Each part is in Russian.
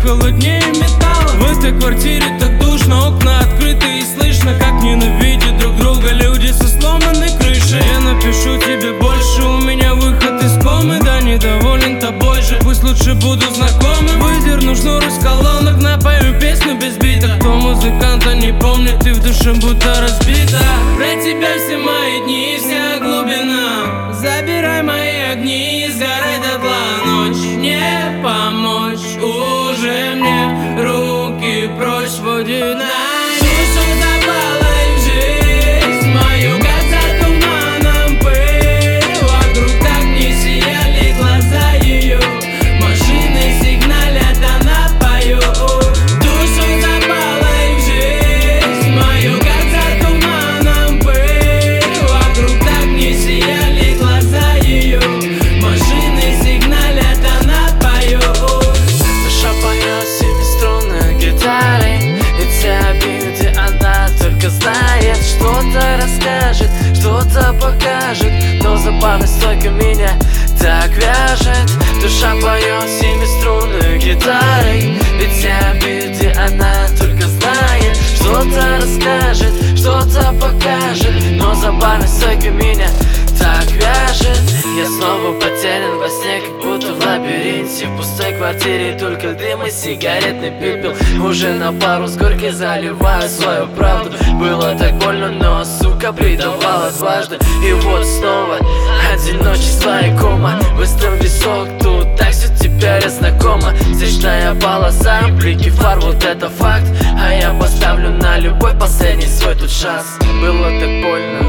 холоднее металла. В этой квартире так душно, окна открыты и слышно, как ненавидят друг друга люди со сломанной крышей. Я напишу тебе больше, у меня выход из комы. Да, недоволен тобой же, пусть лучше буду знакомым. Выдерну шнур из колонок, напою песню без бита. Кто музыканта не помнит, ты в душе будто разбита. Для тебя все мои дни, вся глубина. Забирай мои огни, сгорай дотла. Ночь не помочь уже мне, руки прочь водит на. Душу запала в жизнь мою, как за туманом пыль. Вокруг так не сияли глаза ее, машины сигналят, она поет. Душу запала в жизнь мою, как за туманом пыль. Вокруг так не сияли глаза ее, машины сигналят, она поет. Душа поет семиструнной гитарой, и те обиды она только знает. Что-то расскажет, что-то покажет, но забавность только меня так вяжет. Душа поет семиструнной гитарой, ведь те обиды она только знает. Что-то расскажет, что-то покажет, но забавность только меня так вяжет. Я снова потерян во сне, как будто в лабиринте. В пустой квартире только дым и сигаретный пепел. Уже на пару с горки заливаю свою правду. Было так больно, но, сука, предавала дважды. И вот снова одиночество и кома. Выстрел в висок, тут так все теперь знакомо. Встречная полоса, блики фар, вот это факт. А я поставлю на любой последний свой тут шанс. Было так больно,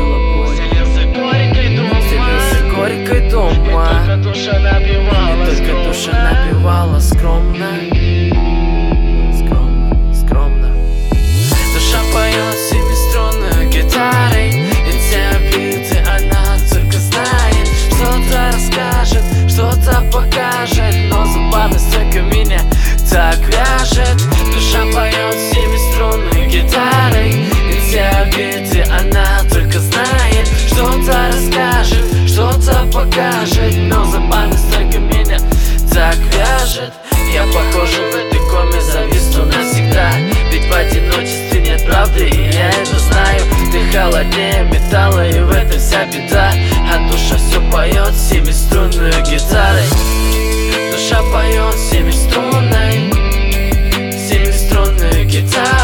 горькой дома, и только душа напевала скромно, скромно, скромно. Душа поет семиструнной гитарой, и те обиды она только знает. Что-то расскажет, что-то покажет, но забавность только меня так вяжет. Душа поет семиструнной гитарой, и те обиды она только знает. Что-то расскажет, что-то покажет, но забавность только меня так вяжет. Я похожа в этой коме, зависну навсегда, ведь в одиночестве нет правды, и я это знаю. Ты холоднее металла, и в этом вся беда. А душа все поет семиструнной гитарой. Душа поет семиструнной гитарой.